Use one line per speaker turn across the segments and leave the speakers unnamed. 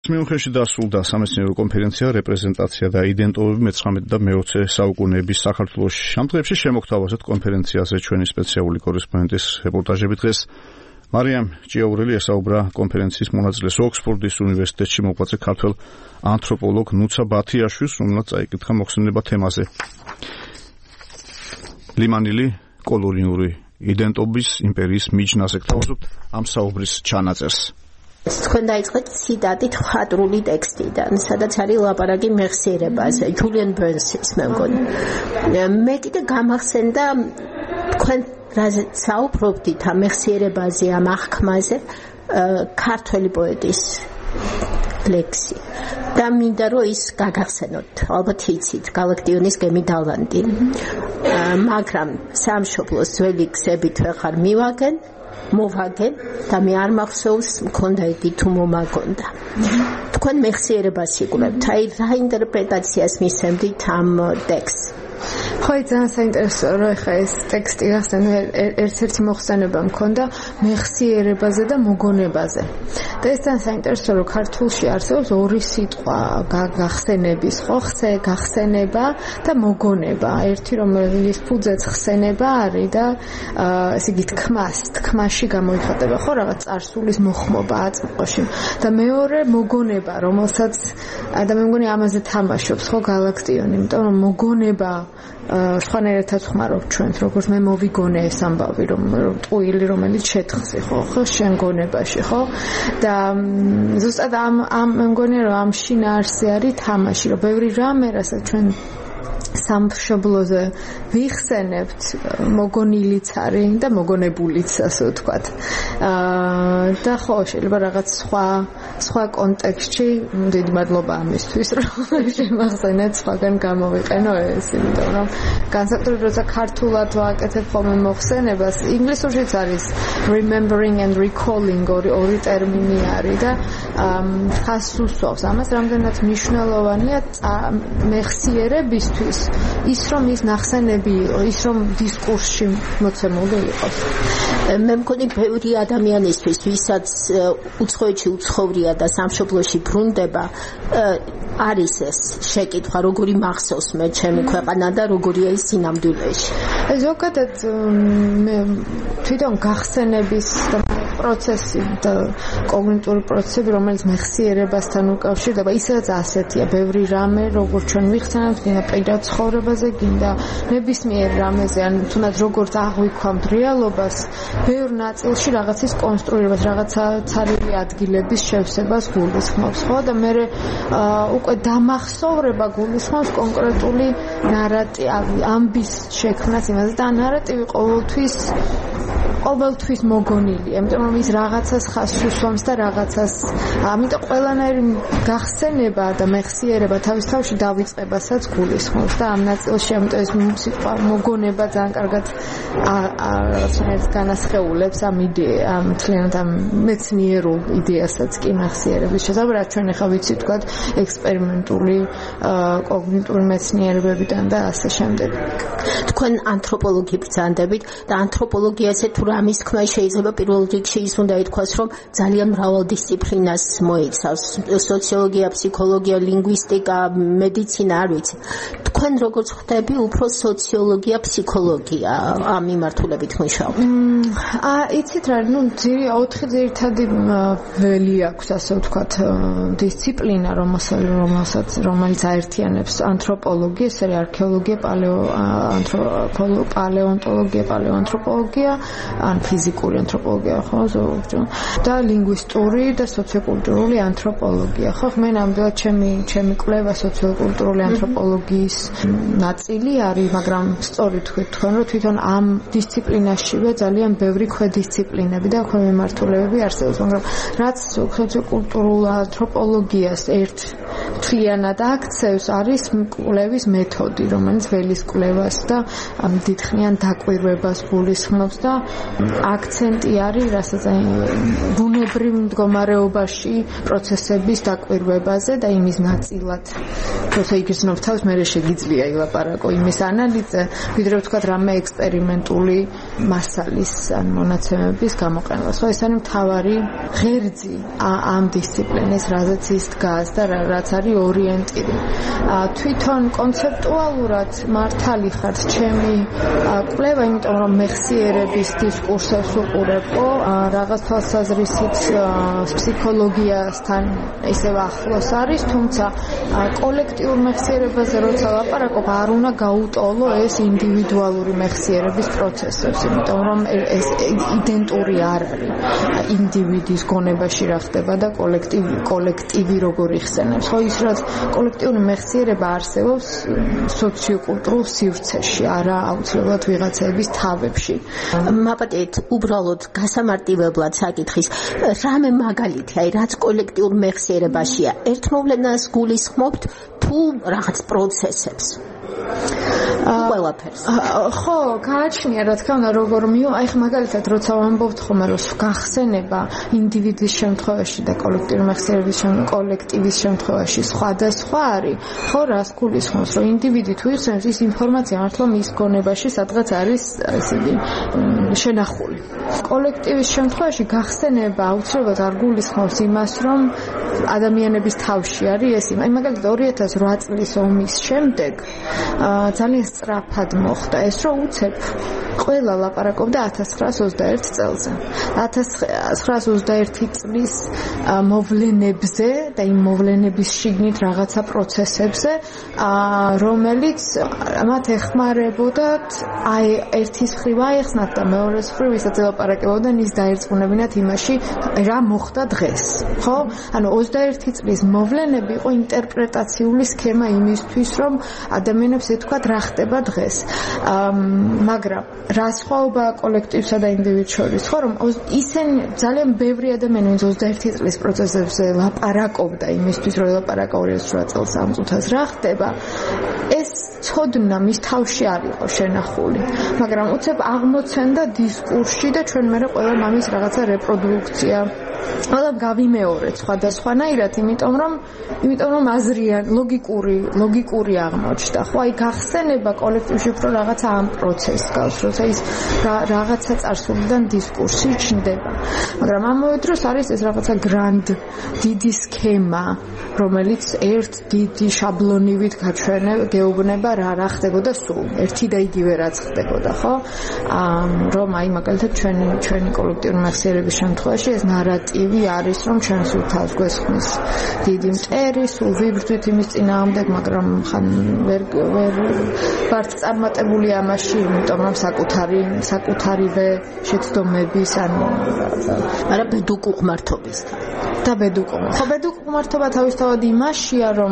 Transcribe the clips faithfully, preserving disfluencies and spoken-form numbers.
მიუნხენში დასრულდა სამეცნიერო კონფერენცია რეპრეზენტაცია და იდენტობები მეცხრამეტე და მეოცე საუკუნეების საქართველოში. ამ დღეებში შემოგთავაზეთ კონფერენციაზე ჩვენი სპეციალური კორესპონდენტის რეპორტაჟები. დღეს მარიამ ჭიაურელი ესაუბრა კონფერენციის მონაწილეს ოქსფორდის უნივერსიტეტში მოღვაწე ქართველ ანთროპოლოგ ნუცა ბათიაშვილს, რომელსაც წაიკითხა მოხსენება თემაზე. ლიმანილი კოლონიური იდენტობის იმპერიის მიჯნაზე გთავაზობთ ამ საუბრის ჩანაწერს.
თქვენ დაიწყეთ ციტატით მხატვრული ტექსტიდან, სადაც არის ლაპარაკი მეხსიერებაზე, ჯულიან ბერნსის მე მგონი. მე კიდე გამახსენდა თქვენ რაზეც საუბრობდით ამ მეხსიერებაზე, ამ აღქმაზე, ქართველი პოეტის ლექსი. და მინდა რომ ის გაგახსენოთ, ალბათ იცით, გალაქტიონის გემი დალანდი. მაგრამ სამშობლოს ძველი გზებით ვეღარ მივაგენ, მოვაგენ და მე არ მახსოვს მქონდა იგი თუ მომაგონდა. თქვენ მეხსიერებას იკვრებთ, აი რა ინტერპრეტაციას მისცემთ ამ ტექსტს?
ხო, ძალიან საინტერესოა, რომ ეხა ეს ტექსტი გახსენე ერთ-ერთი მოხსენება მქონდა მეხსიერებაზე და მოგონებაზე. და ეს ძალიან საინტერესოა, რომ ქართულში არსებობს ორი სიტყვა გახსენების, ხო, ხსე, გახსენება და მოგონება. ერთი რომელიც ფუძეც ხსენება არის და ესე იგი თქმას, თქმაში გამოიხატება, ხო, რაღაც წარსულის მოხმობა აწმყოში. და მეორე მოგონება, რომელსაც და მე მგონი ამაზე თამაშობს, ხო, გალაქტიონი, იმიტომ რომ მოგონება სხვანაირადაც ხმარობ ჩვენს, როგორც მე მოვიგონე ეს ამბავი, რომ ტყუილი რომელიც შეთხსი, ხო, ხო, შენ გონებაში, ხო? და ზუსტად ამ ამ მე მგონია რომ ამ შინაარსი არის თამაში, რომ ბევრი რამე, რასაც ჩვენ სამშობლოზე ვიხსენებთ, მოგონილიც არის და მოგონებულიც, ასე ვთქვათ. აა და ხო, შეიძლება რაღაც სხვა სხვა კონტექსტში, დიდი მადლობა ამისთვის, რომ შემახსენეთ სხვაგან გამოვიყენო ეს, იმიტომ რომ განსაკუთრებით როცა ქართულად ვაკეთებ ხოლმე მოხსენებას, ინგლისურშიც არის remembering and recalling ორი ორი ტერმინი არის და ხას უსვავს. ამას რამდენად მნიშვნელოვანია მეხსიერებისთვის ის რომ ის ნახსენები იყო, ის რომ დისკურსში მოცემული იყოს.
მე მგონი ბევრი ადამიანისთვის, ვისაც უცხოეთში უცხოვრია და სამშობლოში ბრუნდება, არის ეს შეკითხვა, როგორი მახსოვს მე ჩემი ქვეყანა და როგორია ის სინამდვილეში.
ზოგადად მე თვითონ გახსენების და პროცესი და კოგნიტური პროცესები, რომელიც მეხსიერებასთან უკავშირდება, ისედაც ასეთია, ბევრი რამე, როგორც ჩვენ ვიხსენებთ, გინდა პირად ცხოვრებაზე, გინდა ნებისმიერ რამეზე, ან თუნდაც როგორც აღვიქვამთ რეალობას, ბევრ ნაწილში რაღაცის კონსტრუირებას, რაღაცა ცარიელი ადგილების შევსებას გულისხმობს, ხო? და მე უკვე დამახსოვრება გულისხმობს კონკრეტული ნარატივი, ამბის შექმნას იმაზე და ნარატივი ყოველთვის ყოველთვის მოგონილია, იმიტომ რომ ის რაღაცას ხას უსვამს და რაღაცას, ამიტომ ყველანაირი გახსენება და მეხსიერება თავის თავში დავიწყებასაც გულისხმობს და ამ ნაწილში ამიტომ ეს სიტყვა მოგონება ძალიან კარგად რაღაცნაირად განასხეულებს ამ იდეა, ამ თლიანად ამ მეცნიერულ იდეასაც კი მეხსიერების შესაძლებლად, რაც ჩვენ ახლა ვიცით თქვა ექსპერიმენტული კოგნიტური მეცნიერებებიდან და ასე შემდეგ.
თქვენ ანთროპოლოგი ბრძანდებით და ანთროპოლოგიაზე თუ ამის თქმა შეიძლება პირველ რიგში ის უნდა ითქვას, რომ ძალიან მრავალ დისციპლინას მოიცავს. სოციოლოგია, ფსიქოლოგია, ლინგვისტიკა, მედიცინა, არ ვიცი. თქვენ როგორც ხვდები, უფრო სოციოლოგია, ფსიქოლოგია ამ მიმართულებით მუშაობთ?
აა, იცით რა, ну, ოთხი ძირითადი ველი აქვს, ასე ვთქვათ, დისციპლინა, რომელსაც რომელიც აერთიანებს ანთროპოლოგია, ეს არის არქეოლოგია, პალეო ანთროპოლოგია, პალეონტოლოგია, პალეოანთროპოლოგია, ან ფიზიკური ანთროპოლოგია, ხო, და ლინგვისტური და სოციოკულტურული ანთროპოლოგია, ხო, მე ნამდვილად ჩემი ჩემი კვლევა სოციოკულტურული ანთროპოლოგიის ნაწილი არის, მაგრამ სწორი თქვით თქვენ, რომ თვითონ ამ დისციპლინაშივე ძალიან ბევრი ქვედისციპლინები და ქვემიმართულებები არსებობს, მაგრამ რაც სოციოკულტურულ ანთროპოლოგიას ერთ მთლიანად აქცევს არის კვლევის მეთოდი, რომელიც ველის კვლევას და დიდხნიან დაკვირვებას გულისხმობს და აქცენტი არის რასაც ბუნებრივ მდგომარეობაში პროცესების დაკვირვებაზე და იმის ნაწილად. როცა იგრძნობს თავს, მე შეგიძლია ილაპარაკო იმის ანალიზზე, ვიდრე ვთქვათ რამე ექსპერიმენტული მასალის ან მონაცემების გამოყენება. ხო, ეს არის მთავარი ღერძი ამ დისციპლინის, რაზეც ის დგას და რაც არის ორიენტირი. თვითონ კონცეპტუალურად მართალი ხართ ჩემი კვლევა, იმიტომ რომ მეხსიერების დისკურსებს უყურებო, რაღაც თვალსაზრისით ფსიქოლოგიასთან ისევ ახლოს არის, თუმცა კოლექტიურ მეხსიერებაზე როცა ლაპარაკობ, არ უნდა გაუტოლო ეს ინდივიდუალური მეხსიერების პროცესებს, იმიტომ რომ ეს იდენტური არ არის ინდივიდის გონებაში რა ხდება და კოლექტივი კოლექტივი როგორ იხსენებს. ხო, ის რაც კოლექტიური მეხსიერება არსებობს სოციოკულტურულ სივრცეში, არა აუცილებლად ვიღაცების თავებში.
მაპატეთ უბრალოდ გასამარტივებლად საკითხის რამე მაგალითი, აი რაც კოლექტიურ მეხსიერებაშია, ერთმოვლენას გულისხმობთ თუ რაღაც პროცესებს? ყველაფერს.
ხო, გააჩნია რა თქმა უნდა როგორ მიო, აი ხ მაგალითად როცა ვამბობთ ხომ რომ გახსენება ინდივიდის შემთხვევაში და კოლექტიური მეხსიერების კოლექტივის შემთხვევაში სხვადასხვა არის. ხო, რას გულისხმობს, რომ ინდივიდი თუ იხსენებს ის ინფორმაცია მართლა მის გონებაში სადღაც არის ისეთი შენახული. კოლექტივის შემთხვევაში გახსენება აუცილებლად არ გულისხმობს იმას, რომ ადამიანების თავში არის ეს. აი მაგალითად ორი ათას ოთხ წლის ომის შემდეგ ძალიან სწრაფად მოხდა ეს, რომ უცებ ყველა ლაპარაკობდა ათას ცხრაას ოცდაერთ წელზე. ათას ცხრაას ოცდაერთი წლის მოვლენებზე და იმ მოვლენების შიგნით რაღაცა პროცესებზე, რომელიც მათ ეხმარებოდათ აი ერთის მხრივ აეხსნათ და მეორეს მხრივ ვისაც ელაპარაკებოდნენ ის დაერწყუნებინათ იმაში რა მოხდა დღეს. ხო? ანუ ოცდაერთი წლის მოვლენები იყო ინტერპრეტაციული სქემა იმისთვის, რომ ადამიანებს ეთქვათ რა ხდება დღეს. მაგრამ რა სხვაობა კოლექტივსა და ინდივიდს შორის, ხო, რომ ისინი ძალიან ბევრი ადამიანი ვინც ოცდაერთი წლის პროცესებზე ლაპარაკობდა იმისთვის, რომ ელაპარაკა ორი ათას ოთხ წელს ამ წუთას რა ხდება, ეს ცოდნა მის თავში არ იყო შენახული, მაგრამ უცებ აღმოცენდა დისკურსში და ჩვენ მერე ყველა მამის რაღაცა რეპროდუქცია ყველა გავიმეორეთ სხვადასხვანაირად, იმიტომ რომ იმიტომ რომ აზრიან ლოგიკური ლოგიკური აღმოჩნდა. ხო, აი გახსენება კოლექტივში უფრო რაღაცა ამ პროცესს გავს, როცა ის რაღაცა წარსულიდან დისკურსი ჩნდება. მაგრამ ამავე დროს არის ეს რაღაცა გრანდ დიდი სქემა, რომელიც ერთ დიდი შაბლონივით გაჩვენებ გეუბნება რა რა ხდებოდა სულ ერთი და იგივე რაც ხდებოდა, ხო? რომ აი მაგალითად ჩვენი ჩვენი კოლექტიური მეხსიერების შემთხვევაში ეს ნარატივი არის, რომ ჩვენ სულ თავს გვესხმის დიდი მტერი, სულ ვიბრძვით იმის წინააღმდეგ, მაგრამ ხან ვერ ვერ ვართ წარმატებული ამაში, იმიტომ რომ საკუთარი საკუთარივე შეცდომების ანუ
არა ბედუკუღმართობის
და ბედუკუღმა. ხო, ბედუკუღმართობა თავისთავად იმაშია, რომ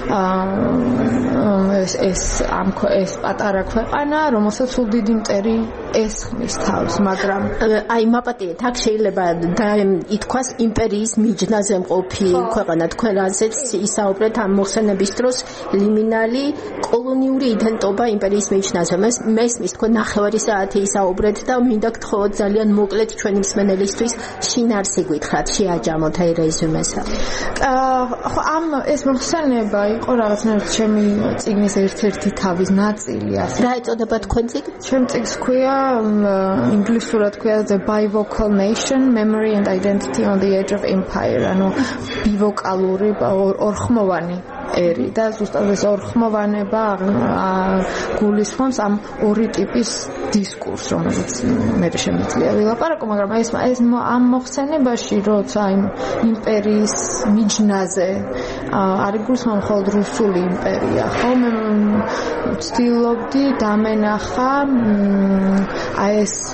ეს ეს ამ ეს პატარა ქვეყანა, რომელსაც სულ დიდი მტერი ესხმის თავს, მაგრამ
აი მაპატიეთ, აქ შეიძლება და ითქვას იმპერიის მიჯნაზე მყოფი ქვეყანა, თქვენ რაზეც ისაუბრეთ ამ მოხსენების დროს ლიმინალი კოლონიური იდენტობა იმპერიის მიჯნაზე. მესმის თქვენ ნახევარი საათი ისაუბრეთ და მინდა გთხოვოთ ძალიან მოკლედ ჩვენი მსმენელისთვის შინაარსი გითხრათ, შეაჯამოთ აი რეზუმესა.
ხო, ამ ეს მოხსენება იყო რაღაცნაირად ჩემი წიგნის ერთ-ერთი თავის ნაწილი.
რა ეწოდება თქვენ წიგნი?
ჩემ წიგნს ქვია ინგლისურად ქვია The Bivocal Nation, Memory and Identity on the Edge of Empire, ანუ ბივოკალური ორხმოვანი ერი და ზუსტად ეს ორხმოვანება გულისხმობს ამ ორი ტიპის დისკურსს, რომელიც მე შემიძლია ვილაპარაკო, მაგრამ ეს ეს ამ მოხსენებაში, როცა იმ იმპერიის მიჯნაზე არის გულისხმობ მხოლოდ რუსული იმპერია, ხო, მე ვცდილობდი დამენახა აი ეს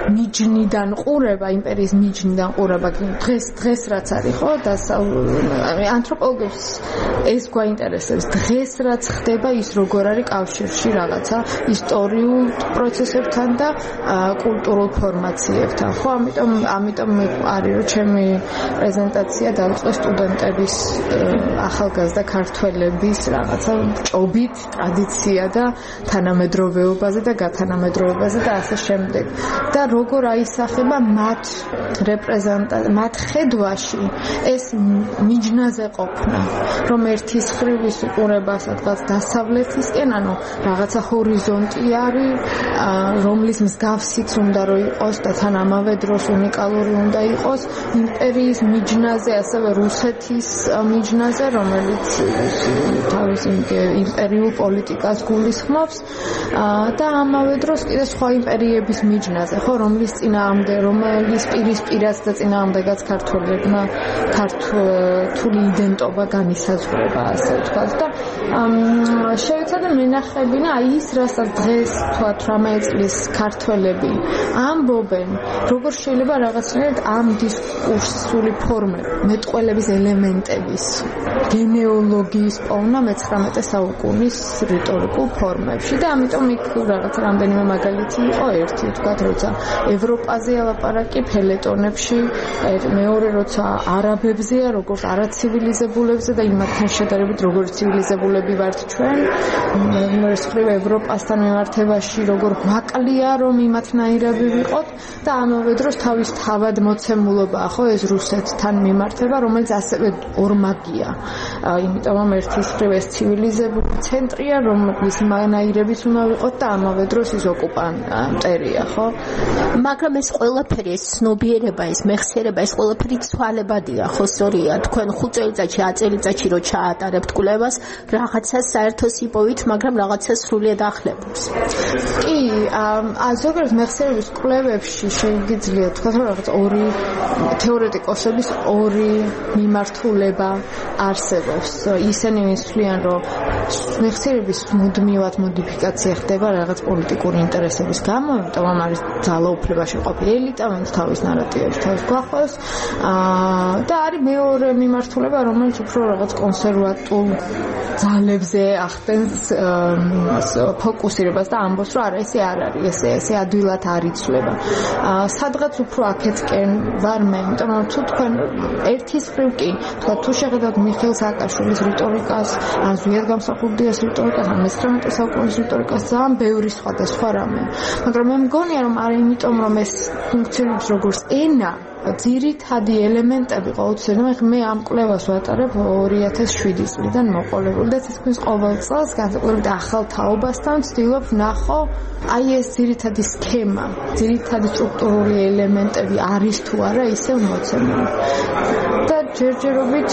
მიჯნიდან ყურება, იმპერიის მიჯნიდან ყურება დღეს დღეს რაც არის ხო და ანთროპოლოგებს ეს გვაინტერესებს დღეს რაც ხდება ის როგორ არის კავშირში რაღაცა ისტორიულ პროცესებთან და კულტურულ ფორმაციებთან ხო ამიტომ ამიტომ არის რომ ჩემი პრეზენტაცია დაიწყო სტუდენტების ახალგაზრდა ქართველების რაღაცა ჭობით ტრადიცია და თანამედროვეობაზე და გათანამედროვეობაზე და ასე შემდეგ და როგორ აისახება მათ რეპრეზენტა მათ ხედვაში ეს მიჯნაზე ყოფნა რომ ერთის ხრივ ის უყურება სადღაც დასავლეთისკენ ანუ რაღაცა ჰორიზონტი არის რომლის მსგავსიც უნდა რომ იყოს და თან ამავე დროს უნიკალური უნდა იყოს იმპერიის მიჯნაზე ასევე რუსეთის მიჯნაზე რომელიც თავის იმპერიულ პოლიტიკას გულისხმობს და ამავე დროს კიდე სხვა იმპერიების მიჯნაზე ხო რომლის წინააღმდეგ რომლის პირისპირაც და წინააღმდეგაც ქართველებმა ქართული იდენტობა განისაზღვრება ასე ვთქვათ და შევიცადე მენახებინა აი ის რასაც დღეს თქვა რამე წლის ქართველები ამბობენ როგორ შეიძლება რაღაცნაირად ამ დისკურსული ფორმები მეტყველების ელემენტების გენეოლოგიის პოვნა მეცხრამეტე საუკუნის რიტორიკულ ფორმებში და ამიტომ იქ რაღაც რამდენიმე მაგალითი იყო ერთი ვთქვათ როცა ევროპაზე ალაპარაკი ფელეტონებში მეორე როცა არაბებზეა როგორც არაცივილიზებულებზე და იმათთან შედარებით როგორც ცივილიზებულები ვართ ჩვენ ეს ხრივ ევროპასთან მიმართებაში როგორ გვაკლია რომ იმათნაირები ვიყოთ და ამავე დროს თავის თავად მოცემულობაა ხო ეს რუსეთთან მიმართება რომელიც ასევე ორმაგია იმიტომ რომ ერთის ხრივ ეს ცივილიზებული ცენტრია რომლის მანაირებიც უნდა ვიყოთ და ამავე დროს ის ოკუპანტერია ხო
მაგრამ ეს ყველაფერი ეს ცნობიერება ეს მეხსიერება ეს ყველაფერი ცვალებადია ხო სწორია თქვენ ხუთ წელიწადში ათ წელიწადში რო ჩაატარებთ კვლევას რაღაცას საერთოს იპოვით მაგრამ რაღაცას სრულიად ახლებობს
კი ა ზოგადად მეხსიერების კვლევებში შეიძლება თქვა რომ რაღაც ორი თეორეტიკოსების ორი მიმართულება არსებობს ისინი მისვლიან რომ მეხსიერების მუდმივად მოდიფიკაცია ხდება რაღაც პოლიტიკური ინტერესების გამო იმიტომ რომ არის ძალაუფლებაში ყოფილი ელიტა ვინც თავის ნარატივებს თავს გვახავს და არის მეორე მიმართულება რომელიც უფრო რაღაც კონსერვატულ ძალებზე ახდენს ფოკუსირებას და ამბობს რომ არა ესე არ არის ესე ესე ადვილად არ იცვლება სადღაც უფრო აქეთკენ ვარ მე იმიტომ რომ თუ თქვენ ერთის ხრივ კი თქვა თუ შეხედავთ მიხეილ სააკაშვილის რიტორიკას ან ზვიად გამსახურდიას რიტორიკას ან მეცხრამეტე საუკუნის რიტორიკას ძალიან ბევრი სხვადასხვა რამე მაგრამ მე მგონია რომ არა იმიტომ რომ ეს ფუნქციონირებს როგორც ენა ძირითადი ელემენტები ყოველთვის მე ამ კვლევას ვატარებ ორი ათას შვიდი წლიდან მოყოლებული და თითქმის ყოველ წელს განსაკუთრებით ახალ თაობასთან ვცდილობ ვნახო აი ეს ძირითადი სქემა ძირითადი სტრუქტურული ელემენტები არის თუ არა ისევ მოცემული და ჯერჯერობით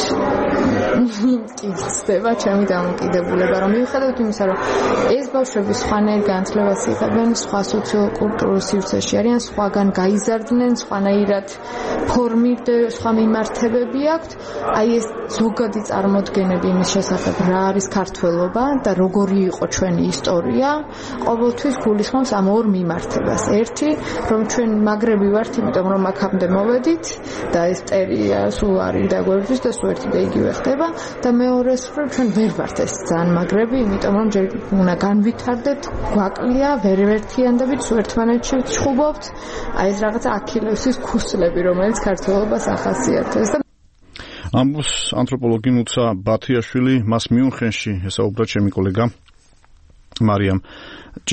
კი ხდება ჩემი დამოკიდებულება რომ მიუხედავად იმისა რომ ეს ბავშვები სხვანაირ განათლებას იღებენ სხვა სოციო-კულტურულ სივრცეში არიან სხვაგან გაიზარდნენ სხვანაირად ფორმით სხვა მიმართებები აქვთ აი ეს ზოგადი წარმოდგენები იმის შესახებ რა არის ქართველობა და როგორი იყო ჩვენი ისტორია ყოველთვის გულისხმობს ამ ორ მიმართებას ერთი რომ ჩვენ მაგრები ვართ იმიტომ რომ აქამდე მოვედით და ეს ტერია სულ არის დაგვერთვის და სულ ერთი და იგივე ხდება და მეორეს მხრივ ჩვენ ვერ ვართ ეს ძალიან მაგრები იმიტომ რომ ჯერ უნდა განვითარდეთ გვაკლია ვერ ვერთიანდებით სულ ერთმანეთში ვჩხუბობთ აი ეს რაღაცა აქილევსის ქუსლები რომელიც ქართველობას ახასიათებს და
ამბობს ანთროპოლოგი ნუცა ბათიაშვილი მას მიუნხენში ესაუბრა ჩემი კოლეგა მარიამ